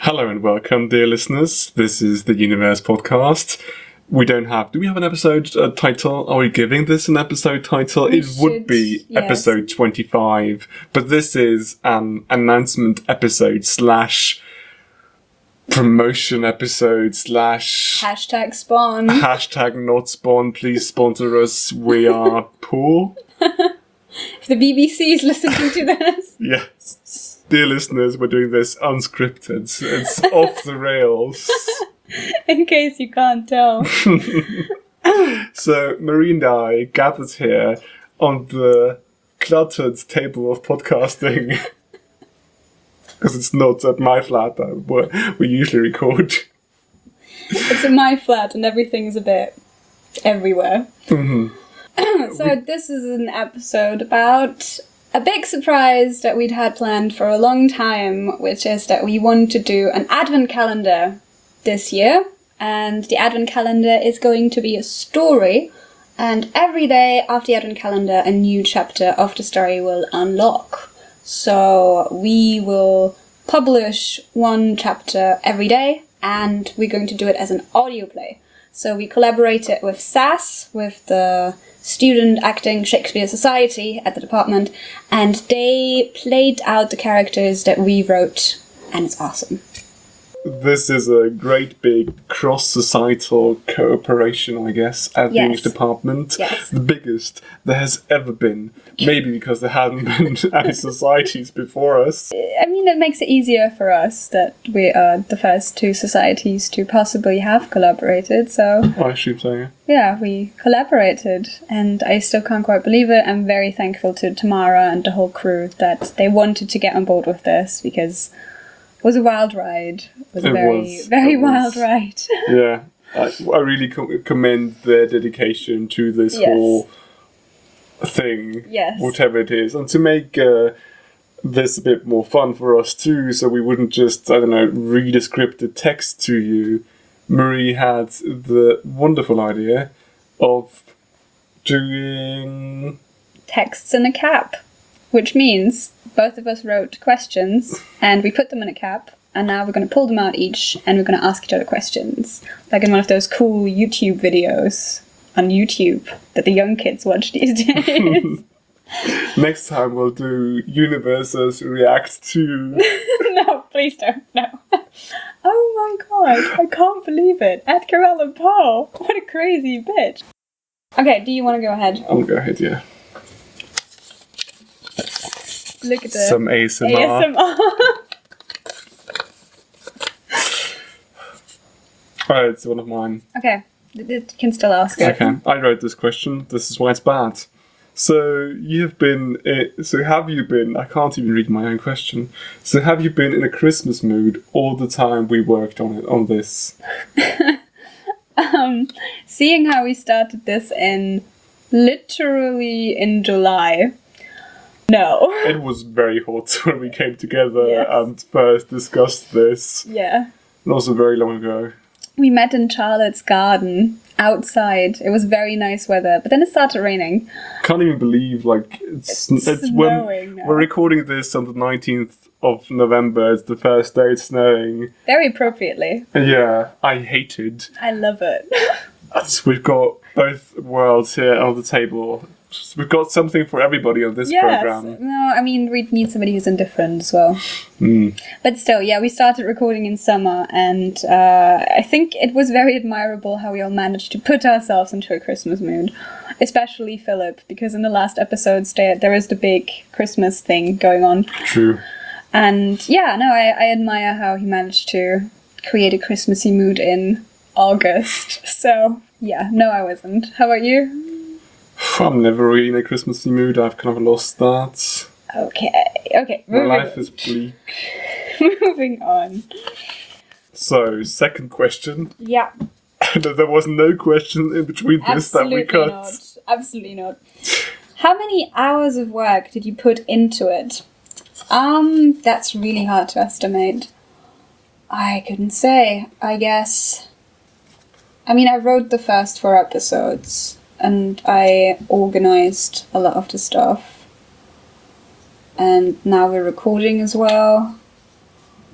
Hello and welcome, dear listeners. This is the Universe Podcast. Do we have an episode title? Are we giving this an episode title? Would be yes. Episode 25, but this is an announcement episode / promotion episode / hashtag spawn. Hashtag not spawn. Please sponsor us. We are poor. If the BBC is listening to this. Yes. Dear listeners, we're doing this unscripted. It's off the rails. In case you can't tell. So, Marie and I gathered here on the cluttered table of podcasting. Because it's not at my flat where we usually record. It's in my flat and everything's a bit everywhere. Mm-hmm. So this is an episode about a big surprise that we'd had planned for a long time, which is that we want to do an advent calendar this year. And the advent calendar is going to be a story. And every day after the advent calendar, a new chapter of the story will unlock. So we will publish one chapter every day, and we're going to do it as an audio play. So we collaborated with SAS, with the Student Acting Shakespeare Society at the department, and they played out the characters that we wrote, and it's awesome. This is a great big cross-societal cooperation, I guess, at the English department. Yes. The biggest there has ever been. Maybe because there hadn't been any societies before us. I mean, it makes it easier for us that we are the first two societies to possibly have collaborated, so... I assume so, yeah. Yeah, we collaborated, and I still can't quite believe it. I'm very thankful to Tamara and the whole crew that they wanted to get on board with this, because... it was a wild ride. It was a very wild ride. Yeah, I really commend their dedication to this whole thing, whatever it is, and to make this a bit more fun for us too, so we wouldn't just, read a scripted text to you. Marie had the wonderful idea of doing... texts in a cap, which means both of us wrote questions and we put them in a cap, and now we're going to pull them out each and we're going to ask each other questions. Like in one of those cool YouTube videos on YouTube that the young kids watch these days. Next time we'll do Universes react to... No, please don't, no. Oh my god, I can't believe it. Edgar Allan Poe. What a crazy bitch. Okay, do you want to go ahead? I'll go ahead, yeah. Look at this. Some ASMR. Alright, it's one of mine. Okay, you can still ask it. Okay, I wrote this question. This is why it's bad. So, have you been... I can't even read my own question. So, have you been in a Christmas mood all the time we worked on this? Seeing how we started this literally in July... No. It was very hot when we came together and first discussed this. Yeah. It was very long ago. We met in Charlotte's garden, outside. It was very nice weather, but then it started raining. Can't even believe, it's snowing now. We're recording this on the 19th of November. It's the first day it's snowing. Very appropriately. Yeah, I hated. I love it. We've got both worlds here on the table. We've got something for everybody on this program. No, I mean, we need somebody who's indifferent as well. Mm. But still, yeah, we started recording in summer, and I think it was very admirable how we all managed to put ourselves into a Christmas mood. Especially Philip, because in the last episodes there is the big Christmas thing going on. True. And yeah, no, I admire how he managed to create a Christmassy mood in August. So, yeah, no, I wasn't. How about you? I'm never really in a Christmassy mood. I've kind of lost that. Okay. My life is bleak. Moving on. So, second question. Yeah. There was no question in between this that we cut. Absolutely not. How many hours of work did you put into it? That's really hard to estimate. I couldn't say. I guess... I mean, I wrote the first 4 episodes. And I organised a lot of the stuff. And now we're recording as well.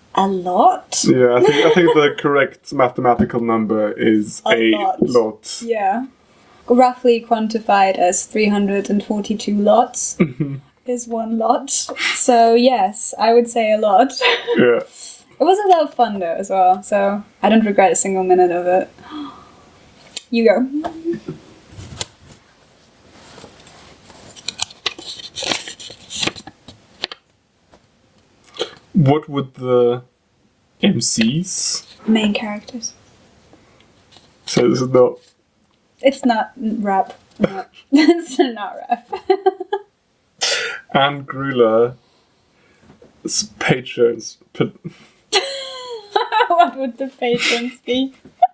A lot? Yeah, I think the correct mathematical number is a lot. Yeah. Roughly quantified as 342 lots is one lot. So yes, I would say a lot. Yeah. It was a lot of fun though as well, so I don't regret a single minute of it. You go. What would the MCs? Main characters. So this is not... It's not rap. No. It's not rap. Anne Gruler's patrons... What would the patrons be?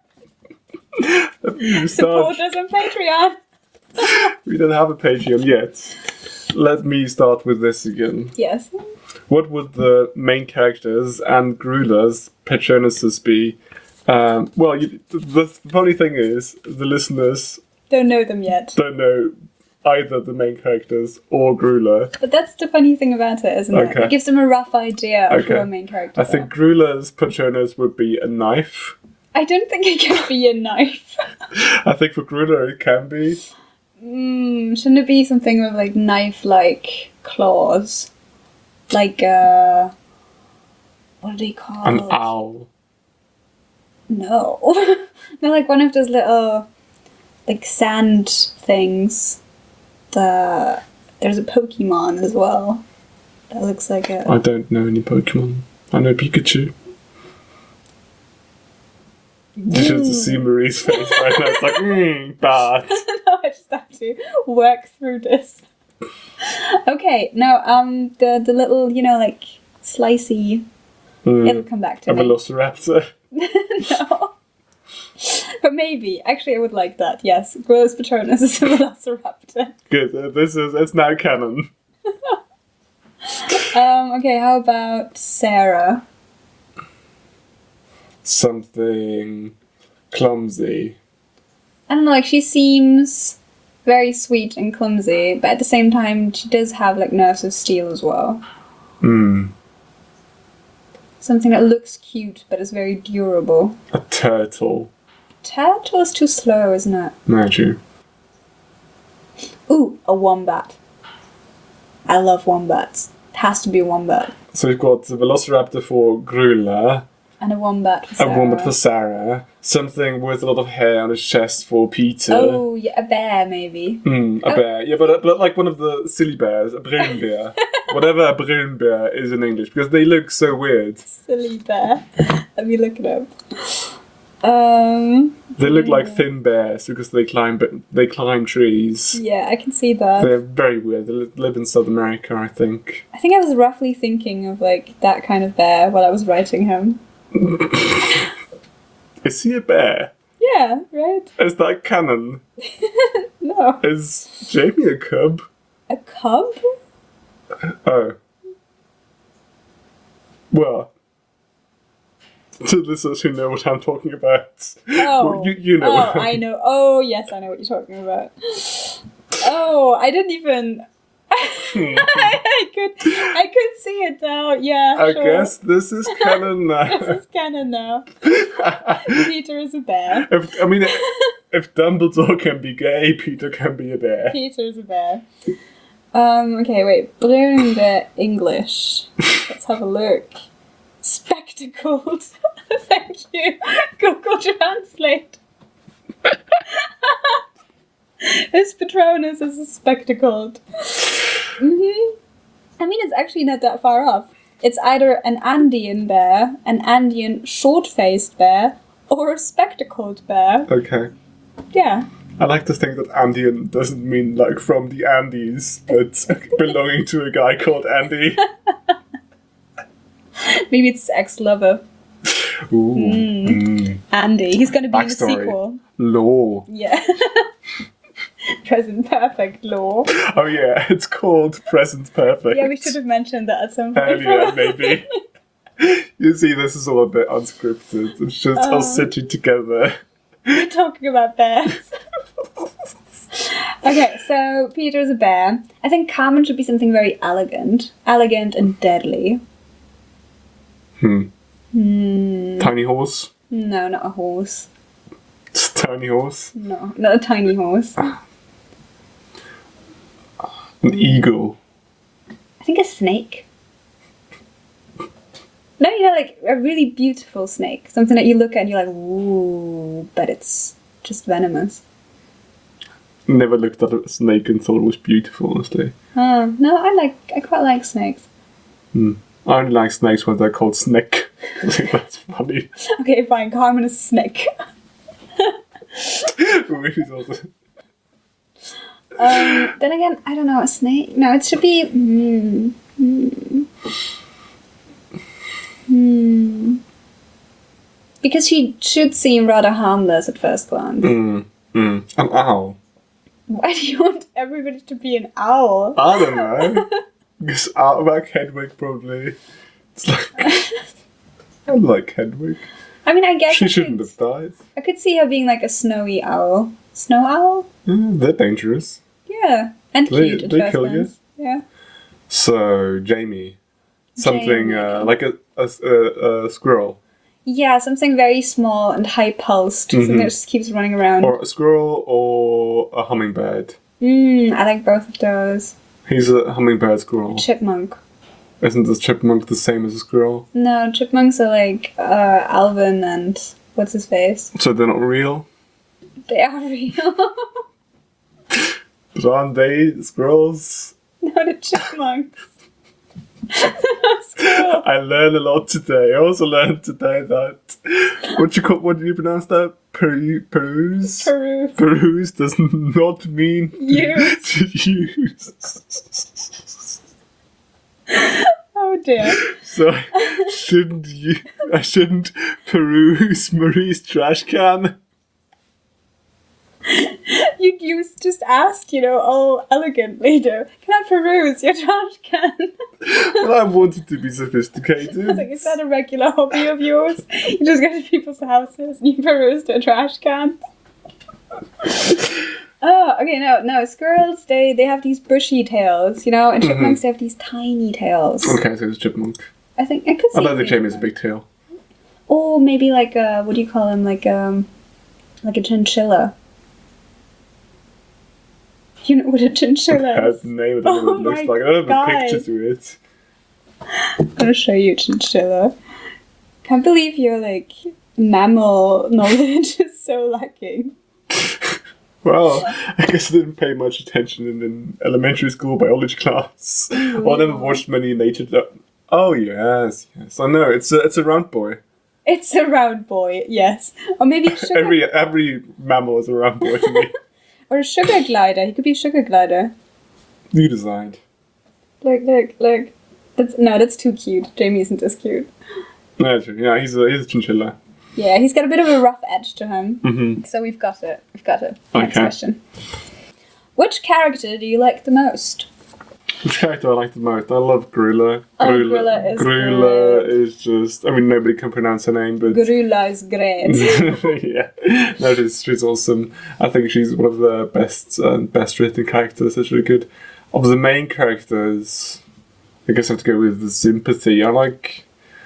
Supporters on Patreon. We don't have a Patreon yet. Let me start with this again. Yes. What would the main characters and Gruler's patronuses be? The funny thing is, the listeners don't know them yet. Don't know either the main characters or Gruler. But that's the funny thing about it, isn't it? It gives them a rough idea of who a main character is. I think Gruler's patronus would be a knife. I don't think it can be a knife. I think for Gruler it can be. Shouldn't it be something with like knife-like claws? Like what are they called? An owl. No. No, like one of those little like sand things. There's a Pokemon as well. That looks like a... I don't know any Pokemon. I know Pikachu. You should see Marie's face right now. It's like, bad. No, I just have to work through this. Okay, now, the little, like, slicey... It'll come back to me. A Velociraptor? No. But maybe. Actually, I would like that, yes. Gruler's Patronus is a Velociraptor. Good, it's now canon. Okay, how about Sarah? Something clumsy. I don't know, like, she seems very sweet and clumsy, but at the same time, she does have, like, nerves of steel as well. Something that looks cute, but is very durable. A turtle. Turtle is too slow, isn't it? No, true. Ooh, a wombat. I love wombats. It has to be a wombat. So we've got the Velociraptor for Gruler. And a wombat for Sarah. A wombat for Sarah. Something with a lot of hair on his chest for Peter. Oh, yeah, a bear, maybe. A bear. Yeah, but like one of the silly bears. A Brunbär. Whatever a Brunbär is in English, because they look so weird. Silly bear. Let me look it up. They look like thin bears because they climb trees. Yeah, I can see that. They're very weird. They live in South America, I think. I think I was roughly thinking of like that kind of bear while I was writing him. Is he a bear? Yeah, right. Is that canon? No. Is Jamie a cub? A cub? Oh. Well. To listeners who know what I'm talking about. Oh. Well, you know. Oh, I know. Oh, yes, I know what you're talking about. Oh, I didn't even... I could see it now. Yeah, I guess this is canon now. This is canon now. Peter is a bear. If Dumbledore can be gay, Peter can be a bear. Peter is a bear. Okay, wait. Brunbär English. Let's have a look. Spectacled. Thank you. Google Translate. His Patronus is spectacled. I mean, it's actually not that far off. It's either an Andean bear, an Andean short-faced bear, or a spectacled bear. Okay. Yeah. I like to think that Andean doesn't mean like from the Andes, but belonging to a guy called Andy. Maybe it's ex-lover. Ooh. Andy. He's going to be in the Backstory. sequel. Law. Yeah. Present Perfect Law. Oh yeah, it's called Present Perfect. Yeah, we should have mentioned that at some point. Earlier, maybe. You see, this is all a bit unscripted. It's just us sitting together. We're talking about bears. Okay, so Peter's a bear. I think Carmen should be something very elegant. Elegant and deadly. Tiny horse? No, not a horse. It's a tiny horse? No, not a tiny horse. An eagle? I think a snake. No, like a really beautiful snake. Something that you look at and you're like, ooh, but it's just venomous. Never looked at a snake and thought it was beautiful, honestly. No, I quite like snakes. I only like snakes when they're called Snick. I think that's funny. Okay, fine, Carmen is a snake. Then again, I don't know, a snake? No, it should be... Because she should seem rather harmless at first glance. An owl. Why do you want everybody to be an owl? I don't know. Because like Hedwig, probably. It's like... I like Hedwig. I mean, I guess she shouldn't have died. I could see her being like a snowy owl. Snow owl? They're dangerous. Yeah. And cute at first kill glance. You. Yeah. So, Jamie. Something like a squirrel. Yeah, something very small and high-pulsed. Something that just keeps running around. Or a squirrel or a hummingbird. I like both of those. He's a hummingbird squirrel. A chipmunk. Isn't the chipmunk the same as a squirrel? No, chipmunks are like Alvin and what's his face. So they're not real? They are real. But aren't they squirrels? No, the chipmunks. I learned a lot today. I also learned today that what do you pronounce that? Peruse? Peruse does not mean to use. Oh dear. So I shouldn't peruse Marie's trash can. You just ask, all elegantly, can I peruse your trash can? Well, I wanted to be sophisticated. I was like, is that a regular hobby of yours? You just go to people's houses and you peruse their trash cans? Oh, okay, no, squirrels, they have these bushy tails, and chipmunks, they have these tiny tails. Okay, so it's chipmunk. I think I could see. I don't think Jamie's a big tail. Or maybe like what do you call him? Like a chinchilla. You know what a chinchilla is? The name of the it looks like. I don't have a picture to it. I'm gonna show you chinchilla. Can't believe your mammal knowledge is so lacking. Well, I guess I didn't pay much attention in elementary school biology class. Well, I never watched many nature. Oh yes. I know it's a round boy. It's a round boy, yes. Or maybe a sugar. every mammal is a round boy to me. Or a sugar glider. He could be a sugar glider. You designed. Look. That's too cute. Jamie isn't as cute. No, yeah, he's a chinchilla. Yeah, he's got a bit of a rough edge to him. Mm-hmm. So we've got it. Next question. Which character do you like the most? Which character I like the most? I love Grula. Grula is just... I mean, nobody can pronounce her name, but... Grula is great. Yeah. No, she's awesome. I think she's one of the best written characters. It's really good. Of the main characters, I guess I have to go with the sympathy. I like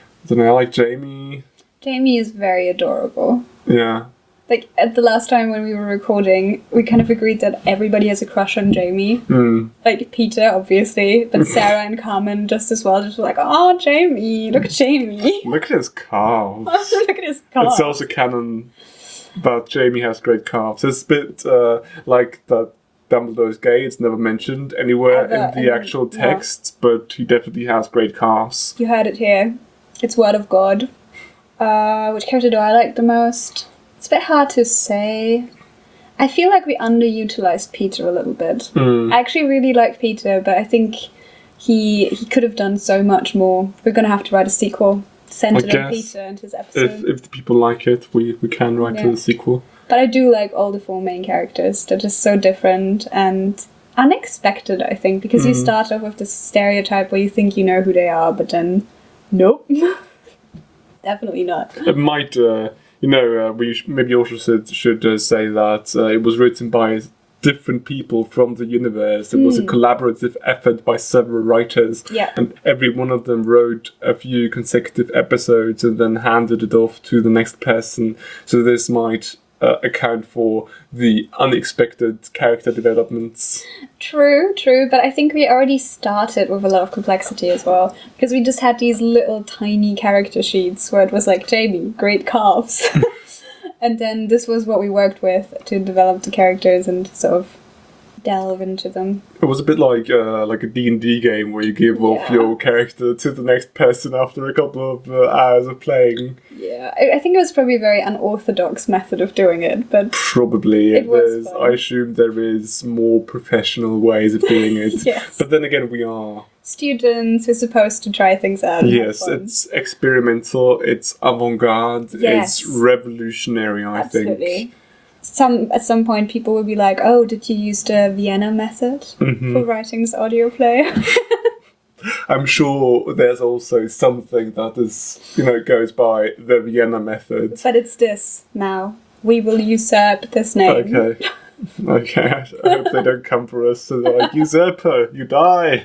Jamie. Jamie is very adorable. Yeah. Like, at the last time when we were recording, we kind of agreed that everybody has a crush on Jamie. Like, Peter, obviously, but Sarah and Carmen just as well. Just were like, oh, Jamie, look at Jamie. Look at his calves. Look at his calves. It's also canon that Jamie has great calves. It's a bit like that Dumbledore's gay. It's never mentioned anywhere in the actual text, but he definitely has great calves. You heard it here. It's word of God. Which character do I like the most? It's a bit hard to say. I feel like we underutilized Peter a little bit. I actually really like Peter, but I think he could have done so much more. We're going to have to write a sequel centered on Peter and his episode. If the people like it, we can write a sequel. But I do like all the four main characters. They're just so different and unexpected, I think, because you start off with this stereotype where you think you know who they are, but then, nope. Definitely not. It might... we maybe also should say that it was written by different people from the universe. It was a collaborative effort by several writers. Yeah. And every one of them wrote a few consecutive episodes and then handed it off to the next person. So this might account for the unexpected character developments. True, but I think we already started with a lot of complexity as well, because we just had these little tiny character sheets where it was like, Jamie, great calves. And then this was what we worked with to develop the characters and sort of delve into them. It was a bit like a D&D game where you give off your character to the next person after a couple of hours of playing. Yeah, I think it was probably a very unorthodox method of doing it, but probably it was. I assume there is more professional ways of doing it. Yes. But then again, we are students who are supposed to try things out. Yes, it's experimental, it's avant-garde, it's revolutionary, I think. At some point people will be like, oh, did you use the Vienna method for writing this audio play? I'm sure there's also something that is, goes by the Vienna method. But it's this now. We will usurp this name. Okay. I hope they don't come for us. So they're like, usurper, you die.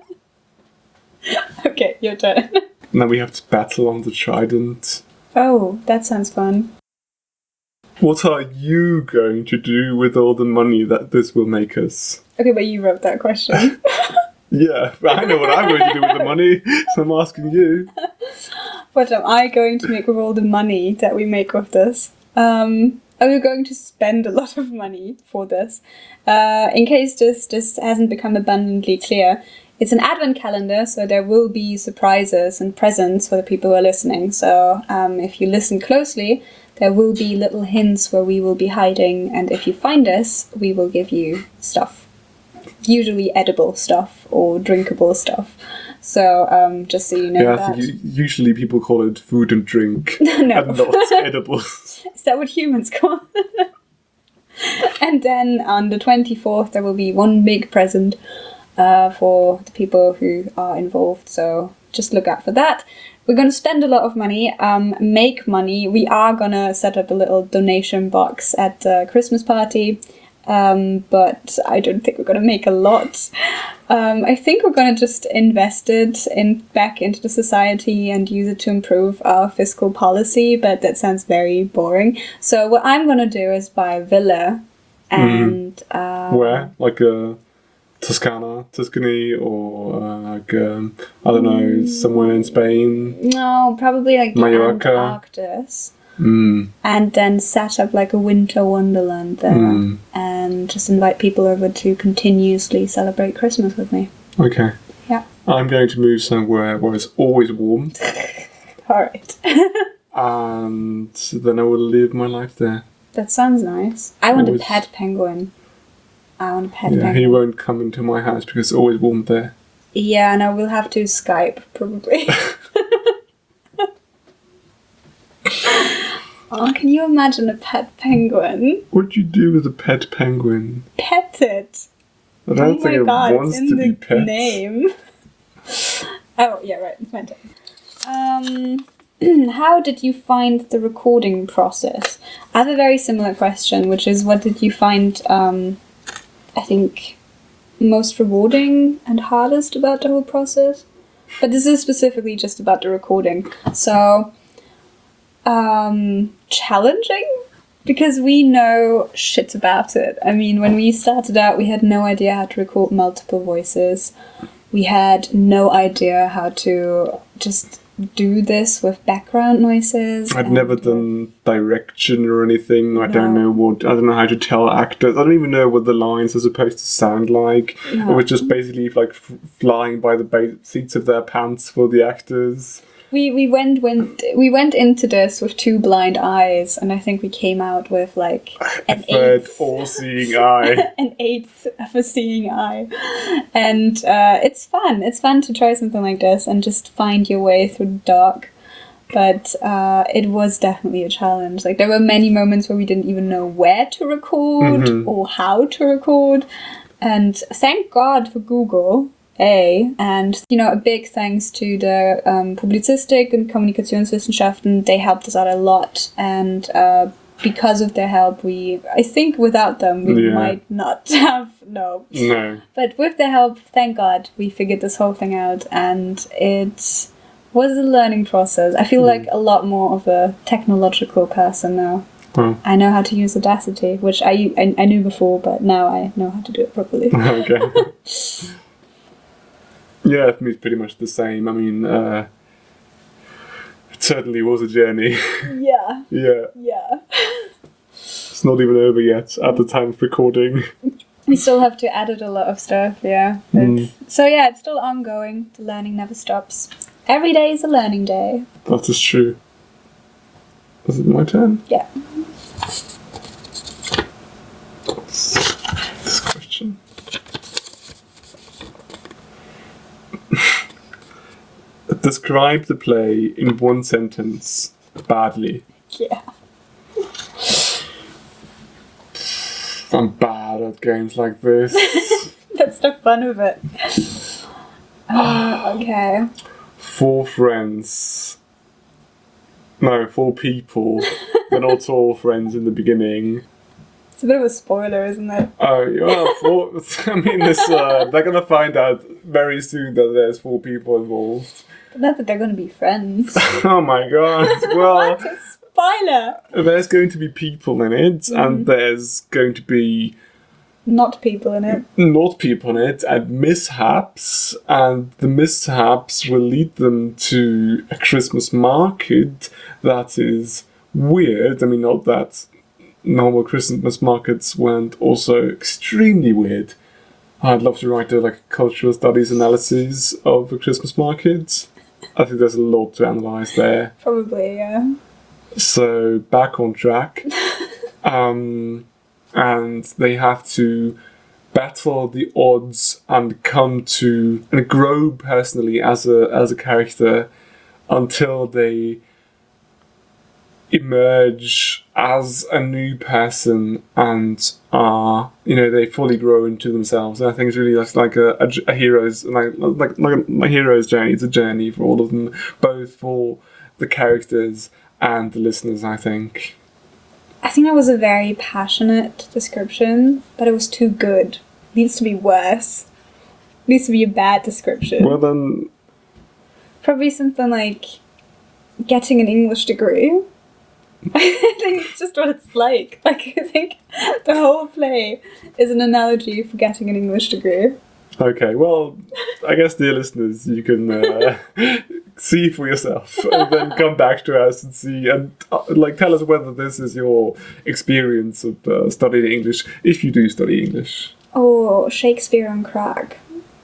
Okay, your turn. And then we have to battle on the trident. Oh, that sounds fun. What are you going to do with all the money that this will make us? Okay, but you wrote that question. Yeah, I know what I'm going to do with the money, so I'm asking you. What am I going to make with all the money that we make with this? Are we going to spend a lot of money for this? In case this hasn't become abundantly clear, it's an advent calendar, so there will be surprises and presents for the people who are listening. So if you listen closely, there will be little hints where we will be hiding, and if you find us, we will give you stuff. Usually edible stuff or drinkable stuff. So just so you know that. I think usually people call it food and drink, no. and not edibles. Is that what humans call it? And then on the 24th, there will be one big present for the people who are involved. So just look out for that. We're going to spend a lot of money, make money. We are going to set up a little donation box at the Christmas party, but I don't think we're going to make a lot. I think we're going to just invest it back into the society and use it to improve our fiscal policy, but that sounds very boring. So what I'm going to do is buy a villa and... Where? Like a... Tuscany, or I don't know, somewhere in Spain? No, probably like Mallorca. Antarctic. And then set up like a winter wonderland there and just invite people over to continuously celebrate Christmas with me. Okay. Yeah. I'm going to move somewhere where it's always warm. Alright. And then I will live my life there. That sounds nice. I want a pet penguin. Yeah, he won't come into my house because it's always warm there. Yeah, and I will have to Skype, probably. Oh, can you imagine a pet penguin? What do you do with a pet penguin? Pet it. I don't think it wants to be pet. Name. Oh, yeah, right, it's my turn. How did you find the recording process? I have a very similar question, which is what did you find... I think most rewarding and hardest about the whole process. But this is specifically just about the recording. So, challenging? Because we know shit about it. I mean, when we started out, we had no idea how to record multiple voices. We had no idea how to just do this with background noises. I'd never done direction or anything. I don't know how to tell actors. I don't even know what the lines are supposed to sound like. No. It was just basically like flying by the seats of their pants for the actors. We went into this with two blind eyes, and I think we came out with like an eighth all-seeing eye. An eighth of a seeing eye, and it's fun. It's fun to try something like this and just find your way through the dark. But it was definitely a challenge. Like there were many moments where we didn't even know where to record or how to record, and thank God for Google. And, a big thanks to the Publizistik and Kommunikationswissenschaften. They helped us out a lot. And because of their help, I think without them, we might not have, no. But with their help, thank God, we figured this whole thing out, and it was a learning process. I feel like a lot more of a technological person now. I know how to use Audacity, which I knew before, but now I know how to do it properly. Okay. Yeah, for me it's pretty much the same. I mean, it certainly was a journey. Yeah. Yeah. It's not even over yet at the time of recording. We still have to edit a lot of stuff, yeah. So yeah, it's still ongoing. The learning never stops. Every day is a learning day. That is true. Is it my turn? Yeah. This question. Describe the play in one sentence badly. Yeah. I'm bad at games like this. That's the fun of it. Okay. 4 friends. No, 4 people. They're not all friends in the beginning. It's a bit of a spoiler, isn't it? Oh, well, I mean, they're going to find out very soon that there's 4 people involved. But not that they're going to be friends. Oh my god. Well, what a spoiler! There's going to be people in it, and there's going to be... Not people in it. Not people in it, and mishaps, and the mishaps will lead them to a Christmas market that is weird. I mean, not that normal Christmas markets weren't also extremely weird. I'd love to write a cultural studies analysis of a Christmas market. I think there's a lot to analyse there. Probably, yeah. So, back on track. And they have to battle the odds and grow personally as a character until they emerge as a new person and are, they fully grow into themselves. And I think it's really like a hero's like a hero's journey. It's a journey for all of them, both for the characters and the listeners, I think. I think that was a very passionate description, but it was too good. It needs to be worse. It needs to be a bad description. Well then... Probably something like getting an English degree. I think it's just what it's like. I think the whole play is an analogy for getting an English degree. Okay, well, I guess, dear listeners, you can see for yourself and then come back to us and see and tell us whether this is your experience of studying English, if you do study English. Oh, Shakespeare on crack.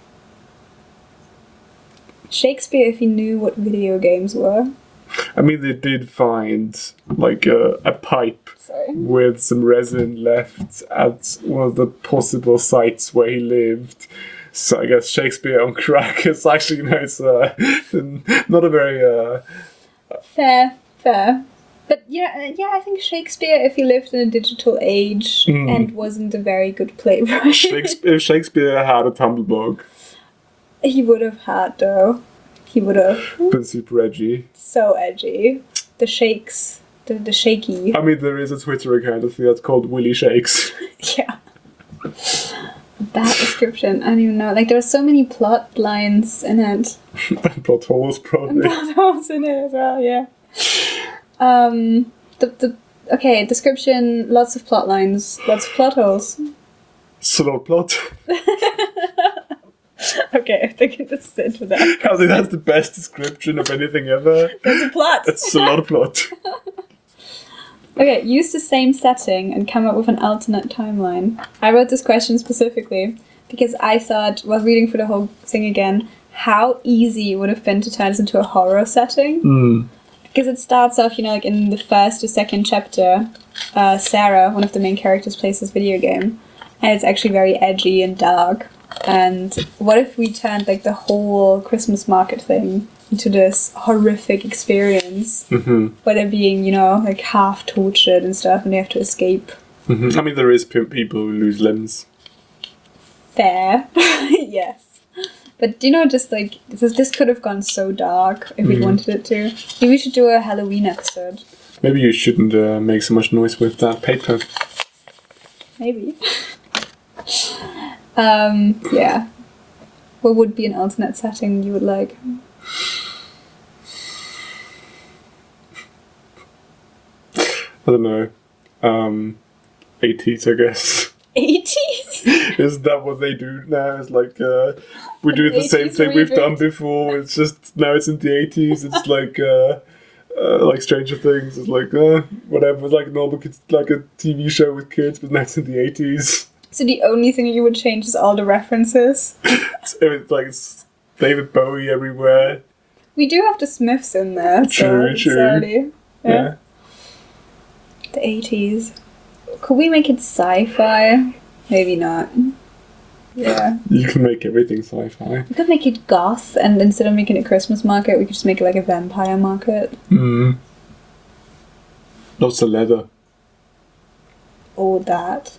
Shakespeare if he knew what video games were. I mean, they did find a pipe with some resin left at one of the possible sites where he lived. So I guess Shakespeare on crack is actually, it's not a very... Fair. But yeah, I think Shakespeare, if he lived in a digital age and wasn't a very good playwright... If Shakespeare had a Tumblr blog... He would have had, though. He would have... Been super edgy. So edgy. The shakes. The shaky. I mean, there is a Twitter account, I think that's called Willy Shakes. Yeah. That description, I don't even know. There were so many plot lines in it. And plot holes, probably. And plot holes in it as well, yeah. Okay, description, lots of plot lines, lots of plot holes. Slow plot. Okay, I think this is it for that. I think that's the best description of anything ever. There's a plot. It's a lot of plot. Okay, use the same setting and come up with an alternate timeline. I wrote this question specifically because I thought, while reading through the whole thing again, how easy it would have been to turn this into a horror setting. Because it starts off, in the first or second chapter, Sarah, one of the main characters, plays this video game. And it's actually very edgy and dark. And what if we turned the whole Christmas market thing into this horrific experience where they're being, half tortured and stuff and they have to escape. I mean, there is people who lose limbs. Fair. Yes. But just like this could have gone so dark if we wanted it to. Maybe we should do a Halloween episode. Maybe you shouldn't make so much noise with that paper. Maybe. Yeah. What would be an alternate setting you would like? I don't know. 80s, I guess. 80s? Is that what they do now? It's like, we do the same thing we've done before. It's just, now it's in the 80s. It's like Stranger Things. It's like, whatever. It's like normal kids, like a TV show with kids, but now it's in the 80s. So the only thing you would change is all the references? It's like it's David Bowie everywhere. We do have the Smiths in there. True. Yeah. The 80s. Could we make it sci-fi? Maybe not. Yeah. You can make everything sci-fi. We could make it goth, and instead of making it Christmas market, we could just make it like a vampire market. Lots of leather. Or that.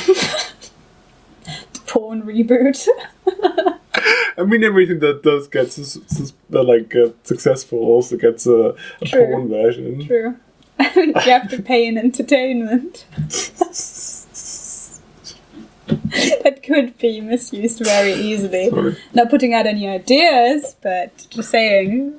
Porn reboot. I mean, everything that does get successful also gets a porn version. True. You have to pay in entertainment. That could be misused very easily. Sorry. Not putting out any ideas, but just saying.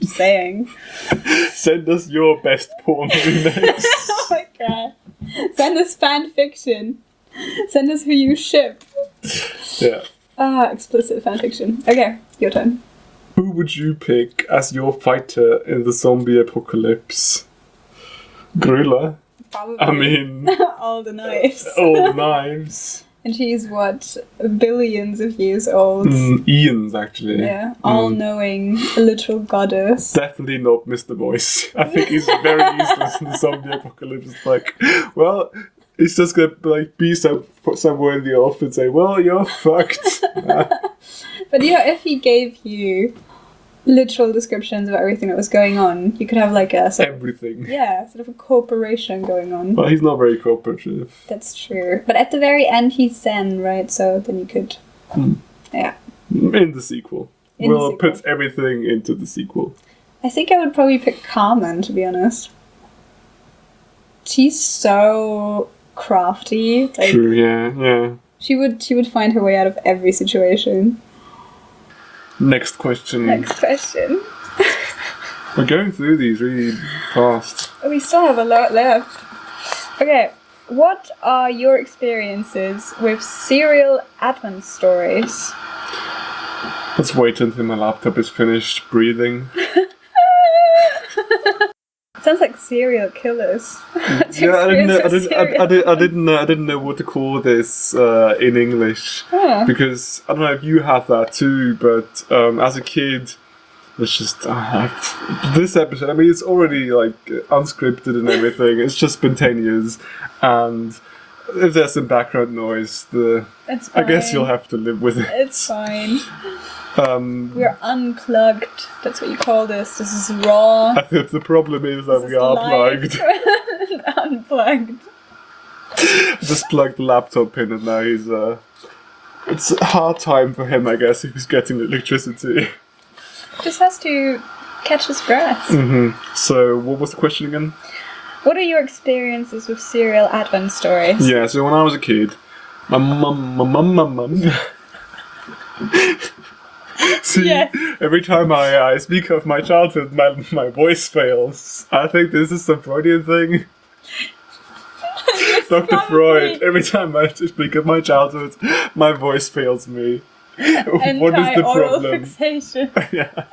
Send us your best porn remakes. Oh my god. Send us fan fiction. Send us who you ship. Yeah. Explicit fan fiction. Okay, your turn. Who would you pick as your fighter in the zombie apocalypse? Grilla? Probably. I mean... all the knives. All the knives. And she's, what, billions of years old? Eons, actually. Yeah, all-knowing, literal goddess. Definitely not Mr. Voice. I think he's very useless in the zombie apocalypse. It's like, well, he's just gonna be somewhere in the off and say, well, you're fucked. But if he gave you literal descriptions of everything that was going on, you could have like a... everything. Yeah, sort of a corporation going on. Well, he's not very cooperative. That's true. But at the very end, he's Zen, right? So then you could... Yeah. In the sequel. We'll put everything into the sequel. I think I would probably pick Carmen, to be honest. She's so crafty. True, yeah. She would find her way out of every situation. Next question. We're going through these really fast. We still have a lot left. Okay, what are your experiences with serial Advent stories? Let's wait until my laptop is finished breathing. Sounds like serial killers. Yeah, I didn't know what to call this in English because I don't know if you have that too, but as a kid, it's just this episode. I mean, it's already like unscripted and everything. It's just spontaneous, and if there's some background noise, I guess you'll have to live with it. It's fine. We're unplugged. That's what you call this. This is raw. I think the problem is that we are plugged. Unplugged. Just plugged the laptop in and now he's it's a hard time for him, I guess, if he's getting electricity. Just has to catch his breath. So what was the question again? What are your experiences with serial Advent stories? Yeah, so when I was a kid, my mum See, every time I speak of my childhood, my voice fails. I think this is some Freudian thing. Dr. Freud, every time I speak of my childhood, my voice fails me. What is the problem? Fixation. Yeah.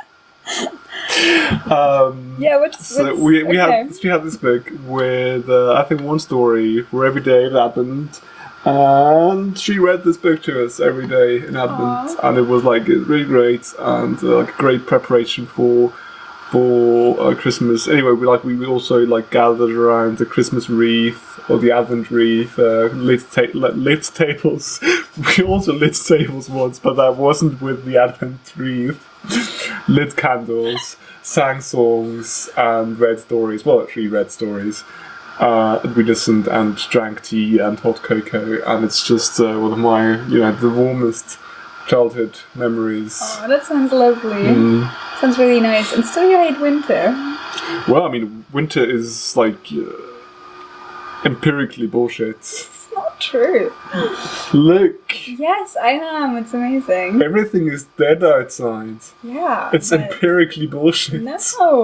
We had this book with I think one story for every day of Advent. And she read this book to us every day in Advent, and it was really great and like great preparation for Christmas. Anyway, we also gathered around the Christmas wreath or the Advent wreath, lit tables. We also lit tables once, but that wasn't with the Advent wreath. Lit candles, sang songs, and read stories. Well, actually, read stories. We listened and drank tea and hot cocoa, and it's just one of my, the warmest childhood memories. Oh, that sounds lovely. Sounds really nice. And still you hate winter. Well, I mean, winter is like empirically bullshit. It's not true. Look. Yes, I am. It's amazing. Everything is dead outside. Yeah. It's empirically bullshit. No.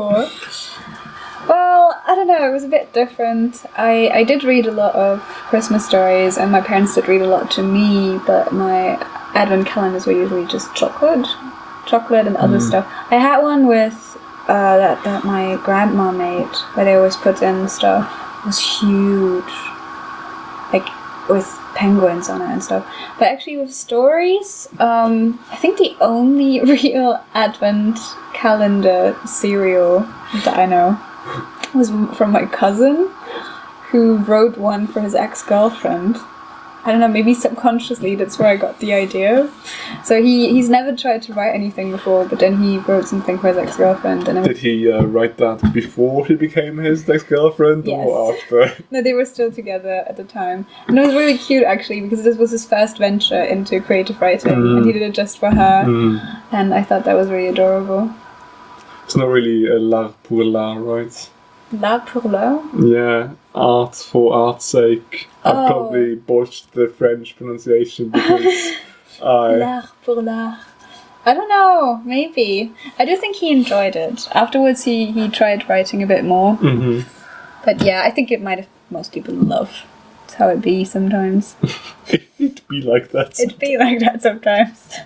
Well, I don't know, it was a bit different. I did read a lot of Christmas stories, and my parents did read a lot to me, but my advent calendars were usually just chocolate and other stuff. I had one with that my grandma made, where they always put in stuff. It was huge, like with penguins on it and stuff. But actually with stories, I think the only real advent calendar cereal that I know was from my cousin, who wrote one for his ex-girlfriend. I don't know, maybe subconsciously that's where I got the idea. So he's never tried to write anything before, but then he wrote something for his ex-girlfriend. And did he write that before he became his ex-girlfriend, yes. or after? No, they were still together at the time. And it was really cute, actually, because this was his first venture into creative writing, and he did it just for her. And I thought that was really adorable. It's not really a l'art pour l'art, right? L'art pour l'art? Yeah, art for art's sake. I probably botched the French pronunciation because L'art pour l'art. I don't know, maybe. I do think he enjoyed it. Afterwards he tried writing a bit more. But yeah, I think it might have most people love. That's how it be sometimes. It'd be like that. It'd be like that sometimes.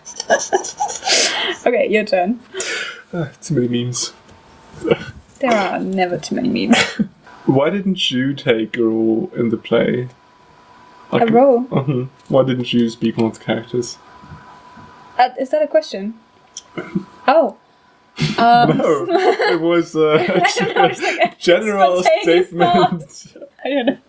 Okay, your turn. Too many memes. There are never too many memes. Why didn't you take a role in the play? A role? Why didn't you speak one of the characters? Is that a question? Oh. No, it was a general statement. I don't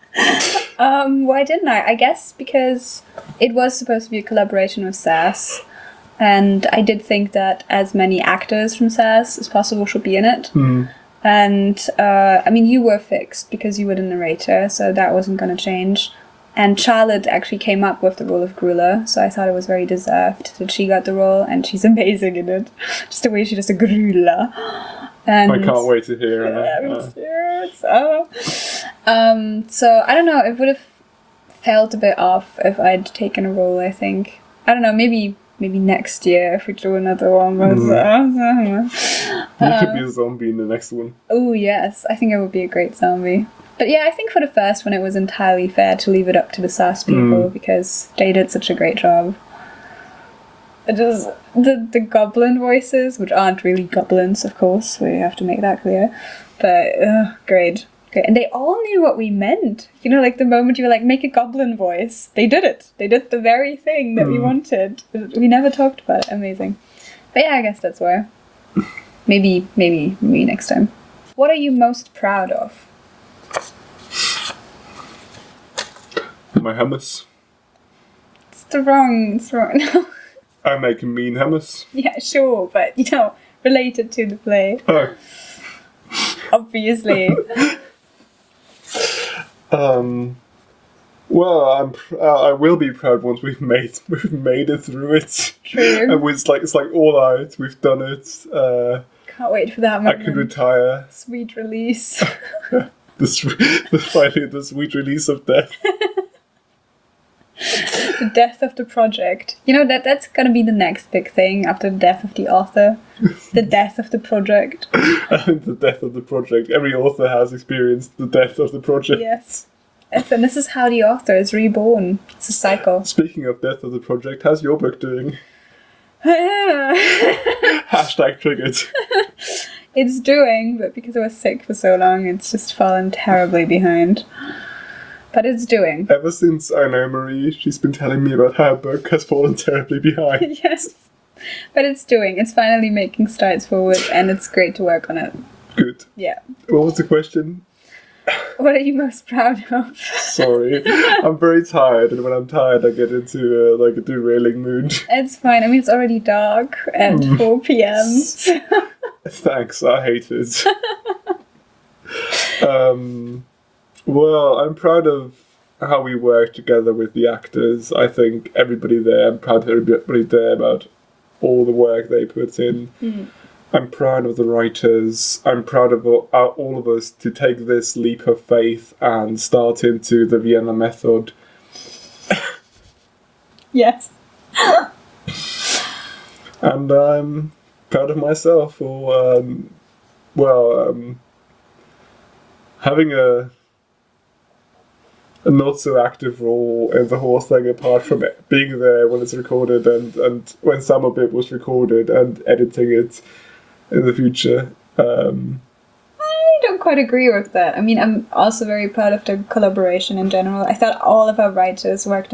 know. Why didn't I? I guess because it was supposed to be a collaboration with SAS. And I did think that as many actors from SAS as possible should be in it. And, I mean, you were fixed because you were the narrator, so that wasn't going to change. And Charlotte actually came up with the role of Grula, so I thought it was very deserved that she got the role, and she's amazing in it. Just the way she does a Grula. And I can't wait to hear so, I don't know, it would have felt a bit off if I'd taken a role, I think. I don't know, maybe next year if we do another one. You could be a zombie in the next one. Oh yes, I think I would be a great zombie. But yeah, I think for the first one it was entirely fair to leave it up to the SAS people because they did such a great job. It is the goblin voices, which aren't really goblins, of course, we have to make that clear. But great. And they all knew what we meant. You know, like the moment you were like, make a goblin voice. They did it. They did the very thing that we wanted. We never talked about it. Amazing. But yeah, I guess that's why. Maybe next time. What are you most proud of? My hummus. It's wrong. No. I make a mean hummus. Yeah, sure, but related to the play. Oh. Obviously. Well, I will be proud once we've made it through it. True. And it's like all out. We've done it. Can't wait for that moment. I can retire. Sweet release. Finally, the sweet release of death. The death of the project. You know, that's gonna be the next big thing after the death of the author. The death of the project. The death of the project. Every author has experienced the death of the project. Yes. And this is how the author is reborn. It's a cycle. Speaking of death of the project, how's your book doing? #triggered. It's doing, but because I was sick for so long, it's just fallen terribly behind. But it's doing. Ever since I know Marie, she's been telling me about how her book has fallen terribly behind. Yes. But it's doing. It's finally making strides forward, and it's great to work on it. Good. Yeah. What was the question? What are you most proud of? Sorry. I'm very tired, and when I'm tired, I get into a derailing mood. It's fine. I mean, it's already dark at 4 p.m. Thanks, I hate it. Well, I'm proud of how we work together with the actors. I think everybody there, I'm proud of everybody there about all the work they put in. I'm proud of the writers. I'm proud of all of us to take this leap of faith and start into the Vienna method. Yes. And I'm proud of myself for, having a not so active role in the whole thing, apart from being there when it's recorded and when some of it was recorded and editing it in the future. I don't quite agree with that. I mean, I'm also very proud of the collaboration in general. I thought all of our writers worked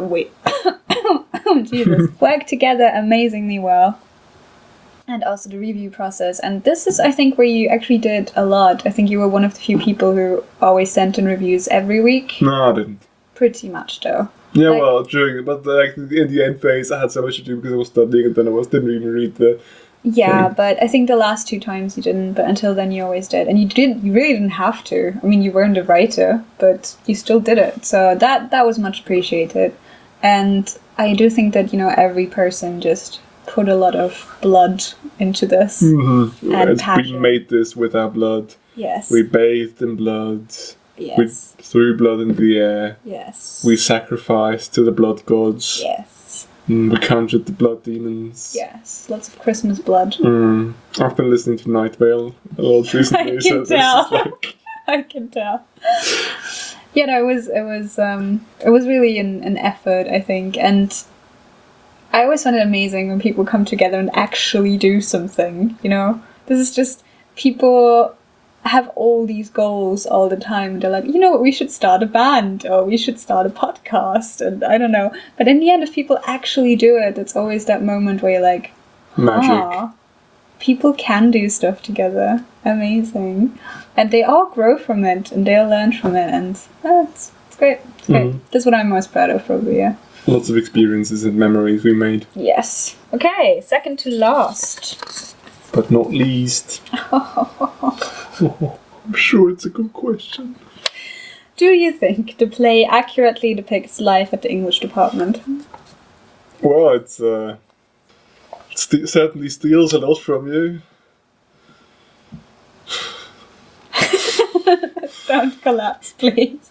worked together amazingly well. And also the review process. And this is, I think, where you actually did a lot. I think you were one of the few people who always sent in reviews every week. No, I didn't. Pretty much, though. Yeah, in the end phase, I had so much to do because I was studying, and then didn't even read the. Yeah, but I think the last 2 times you didn't, but until then you always did. And you really didn't have to. I mean, you weren't a writer, but you still did it. So that was much appreciated. And I do think that, every person just put a lot of blood into this. Mm-hmm. And passion. We made this with our blood. Yes. We bathed in blood. Yes. We threw blood into the air. Yes. We sacrificed to the blood gods. Yes. We conjured the blood demons. Yes. Lots of Christmas blood. I've been listening to Night Vale a lot recently. I can tell. I can tell. Yeah, no, it was really an effort, I think, and I always find it amazing when people come together and actually do something, This is just, people have all these goals all the time. They're like, we should start a band, or we should start a podcast, and I don't know. But in the end, if people actually do it, it's always that moment where you're like, magic. People can do stuff together. Amazing. And they all grow from it, and they all learn from it, and it's great. It's great. That's what I'm most proud of, probably, yeah. Lots of experiences and memories we made. Yes. Okay, second to last. But not least. I'm sure it's a good question. Do you think the play accurately depicts life at the English department? Well, it certainly steals a lot from you. Don't collapse, please.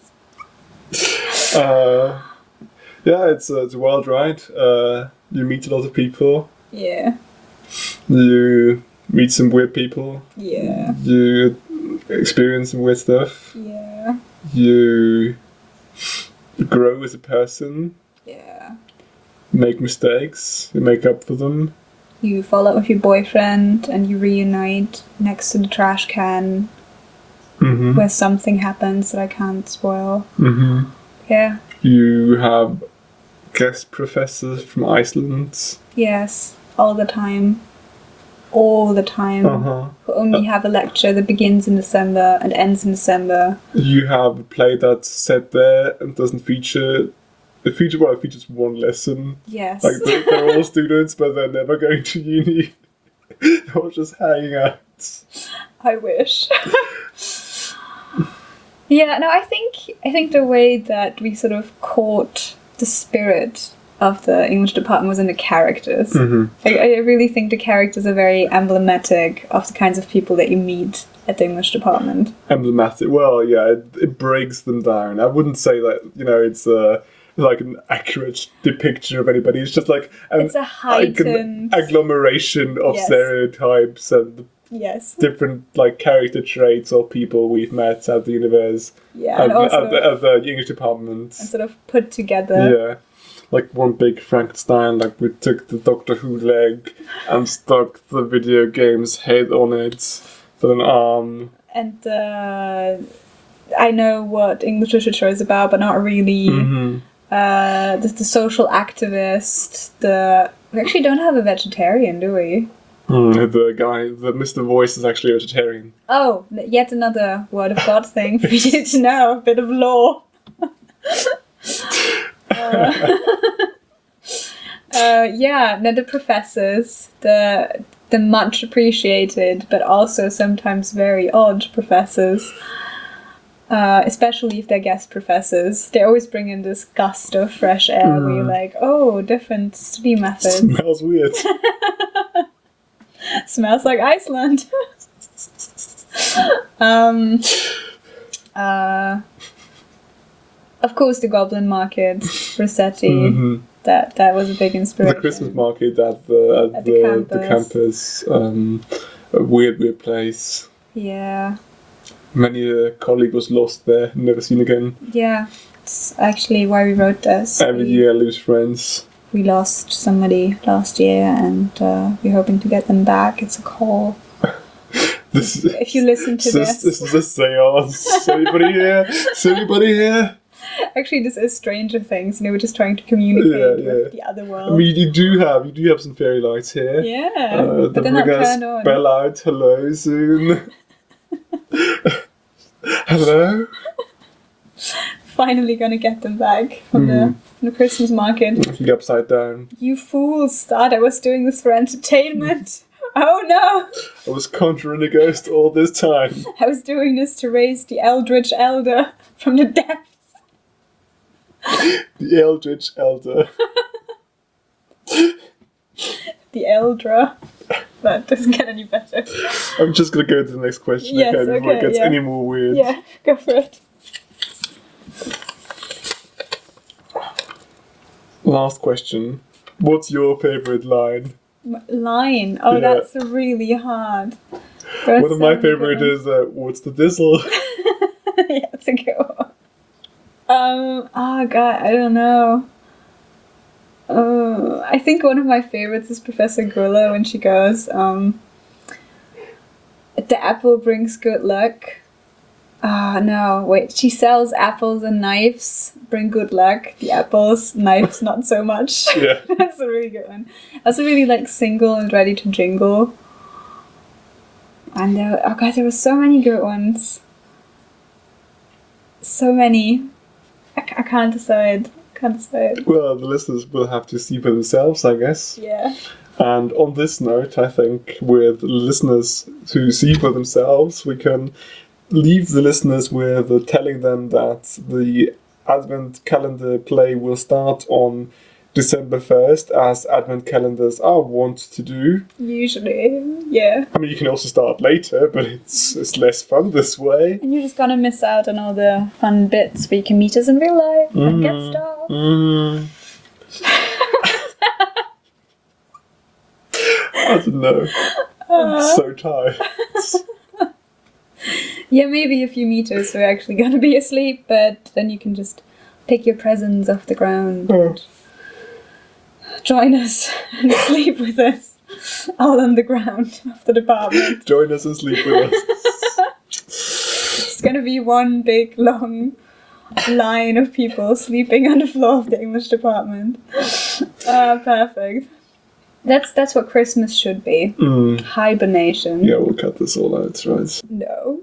Yeah, it's a wild ride. You meet a lot of people. Yeah. You meet some weird people. Yeah. You experience some weird stuff. Yeah. You grow as a person. Yeah. Make mistakes. You make up for them. You fall out with your boyfriend and you reunite next to the trash can where something happens that I can't spoil. Mm-hmm. Yeah. You have guest professors from Iceland. Yes, all the time. All the time. Who only have a lecture that begins in December and ends in December. You have a play that's set there and doesn't feature... It features one lesson. Yes. Like, they're all students, but they're never going to uni. They're all just hanging out. I wish. Yeah, no, I think the way that we sort of caught the spirit of the English department was in the characters. I really think the characters are very emblematic of the kinds of people that you meet at the English department. Emblematic? Well, yeah, it breaks them down. I wouldn't say that, it's like an accurate depiction of anybody. It's just like it's a heightened agglomeration of stereotypes and different character traits of people we've met at the university. Yeah, and also at the English department. And sort of put together. Yeah. Like one big Frankenstein, we took the Doctor Who leg and stuck the video game's head on it with an arm. And I know what English literature is about, but not really. The social activist. We actually don't have a vegetarian, do we? The Mr. Voice is actually a vegetarian. Oh, yet another Word of God thing for you to know. A bit of lore. The professors, the much appreciated but also sometimes very odd professors. especially if they're guest professors. They always bring in this gust of fresh air where you're like, oh, different study methods. Smells weird. Smells like Iceland. Of course, the Goblin Market, Rossetti. Mm-hmm. That was a big inspiration. The Christmas market at the campus. A weird place. Yeah. Many colleague was lost there, never seen again. Yeah, it's actually why we wrote this. Every year I lose friends. We lost somebody last year, and we're hoping to get them back. It's a call. If you listen to this. This is a seance. Is anybody here? Is anybody here? Actually, this is Stranger Things. We're just trying to communicate with the other world. I mean, you do have some fairy lights here. Yeah, but they're not turned on. Spell out hello soon. Hello. Finally gonna get them back from the Christmas market. The upside down. You fools thought I was doing this for entertainment. Oh no! I was conjuring a ghost all this time. I was doing this to raise the Eldritch Elder from the depths. The Eldritch Elder. The Eldra. That doesn't get any better. I'm just gonna go to the next question, before it gets any more weird. Yeah, go for it. Last question. What's your favourite line? Line? Oh, that's really hard. One of my favourite is, what's the dizzle? Yeah, that's a good one. Oh god, I don't know. I think one of my favorites is Professor Grulla when she goes, the apple brings good luck. No, wait, she sells apples and knives, bring good luck. The apples, knives, not so much. Yeah. That's a really good one. That's a really single and ready to jingle. And there were so many good ones. So many. I can't decide. Well, the listeners will have to see for themselves, I guess. Yeah. And on this note, I think with listeners to see for themselves, we can leave the listeners with telling them that the Advent calendar play will start on December 1st, as Advent calendars are wont to do. Usually, yeah. I mean, you can also start later, but it's less fun this way. And you're just gonna miss out on all the fun bits where you can meet us in real life and get stuff. I don't know. I'm so tired. Yeah, maybe if you meet us, we're actually gonna be asleep, but then you can just pick your presents off the ground and join us and sleep with us all on the ground of the department. Join us and sleep with us. It's gonna be one big long line of people sleeping on the floor of the English department. Perfect. That's what Christmas should be. Hibernation. Yeah, we'll cut this all out, right? No.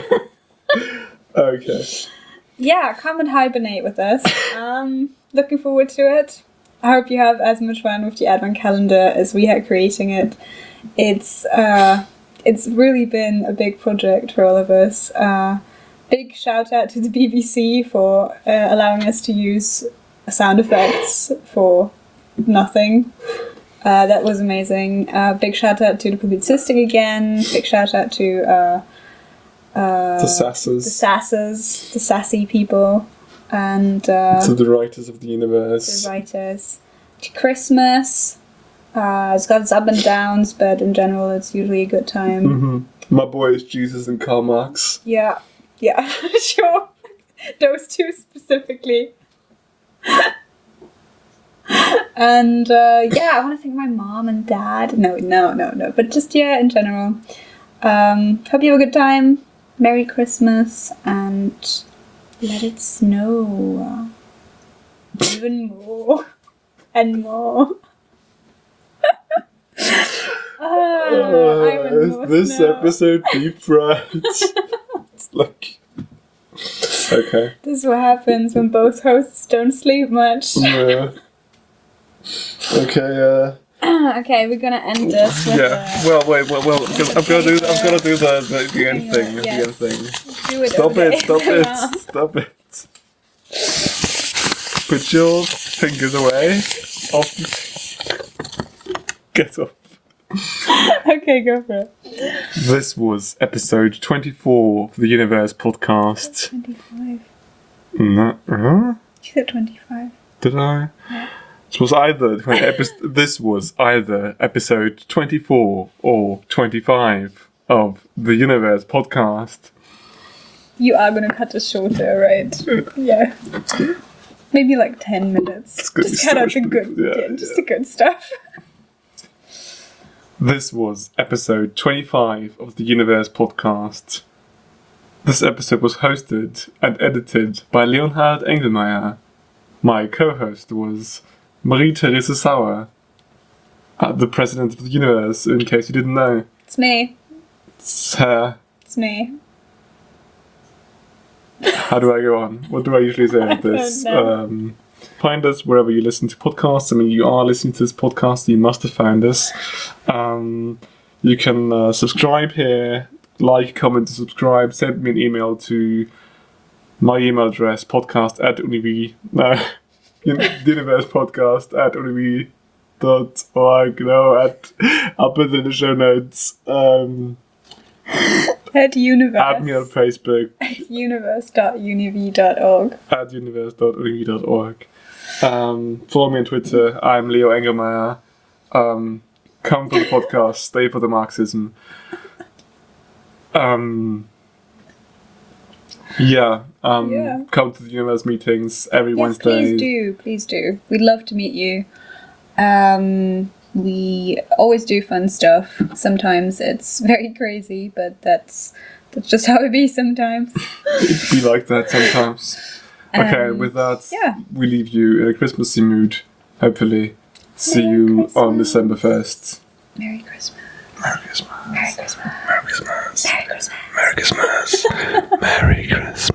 Okay. Yeah, come and hibernate with us. Looking forward to it. I hope you have as much fun with the Advent calendar as we had creating it. It's really been a big project for all of us. Big shout out to the BBC for allowing us to use sound effects for nothing. That was amazing. Big shout out to the Publicistic again. Big shout out to the Sassers. The sassy people. And to the writers of the universe. The writers. To Christmas. It's got its up and downs, but in general it's usually a good time. Mm-hmm. My boy is Jesus and Karl Marx. Yeah, sure. Those two specifically. And I want to thank my mom and dad. No. But just, in general. Hope you have a good time. Merry Christmas and let it snow. Even more. And more. This episode deep fried. It's like... Okay. This is what happens when both hosts don't sleep much. Yeah. Okay, Okay, we're gonna end this with Well, I've got to do the end thing. Yeah. The end thing. Do it. Stop it. Put your fingers away. Get up. Okay, go for it. This was episode 24 of the Universe podcast. 25. No, You said 25. Did I? Yeah. This was either episode 24 or 25 of the Universe podcast. You are gonna cut this shorter, right? Yeah. Maybe like 10 minutes. Just cut out the good, the good stuff. This was episode 25 of the Universe podcast. This episode was hosted and edited by Leonhard Engelmeyer. My co-host was Marie-Therese Sauer, the president of the universe, in case you didn't know. It's me. It's her. It's me. How do I go on? What do I usually say at this? Find us wherever you listen to podcasts. I mean, you are listening to this podcast, you must have found us. You can subscribe here, like, comment, subscribe, send me an email to my email address, universepodcast@univ.org. I'll put it in the show notes. At Universe. Add me on Facebook. At universe.univ.org. At universe.univ.org. Follow me on Twitter. I'm Leo Engelmeyer. Come for the podcast. Stay for the Marxism. Come to the Universe meetings every Wednesday. Please do. We'd love to meet you. We always do fun stuff. Sometimes it's very crazy, but that's just how it be sometimes. It'd be like that sometimes. Okay, with that, we leave you in a Christmassy mood, hopefully. See you on December 1st. Merry Christmas. Merry Christmas. Merry Christmas. Merry Christmas. Merry Christmas. Merry Christmas. Merry Christmas.